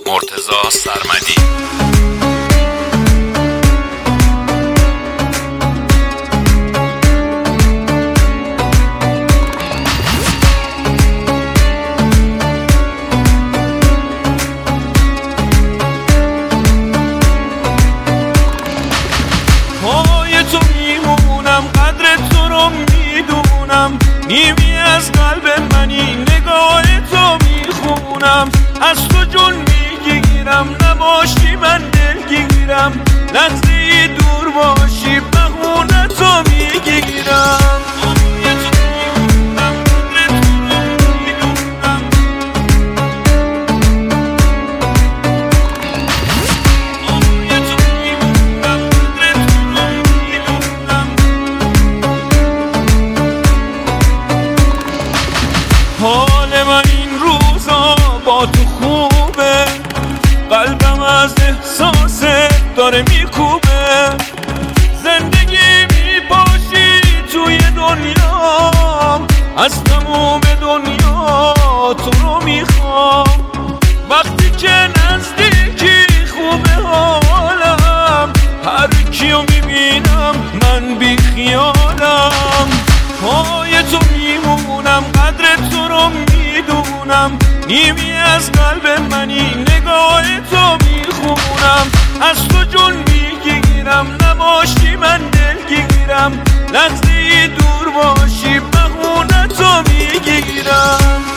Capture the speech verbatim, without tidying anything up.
مرتضی سرمدی. نیمی از قلب منی، نگاه تو میخونم، از تو جون میگیرم، نباشی من دلگیرم، لحظه ای دور باشی بهونه تو میگیرم. حال من این روزا با تو خوبه، قلبم از احساس داره میکوبه، زندگی میپاشی توی دنیا، از تموم دنیا تو رو میخوام، وقتی که نزدیکی خوبه حالم، هر کیو میبینم من بی خیالم، پای تو میمونم، قدر تو رو میدونم، نیمی از قلب منی، نگاه تو میخونم، از تو جون میگیرم، نباشی من دلگیرم، لحظه ای دور باشی بهونه تو میگیرم.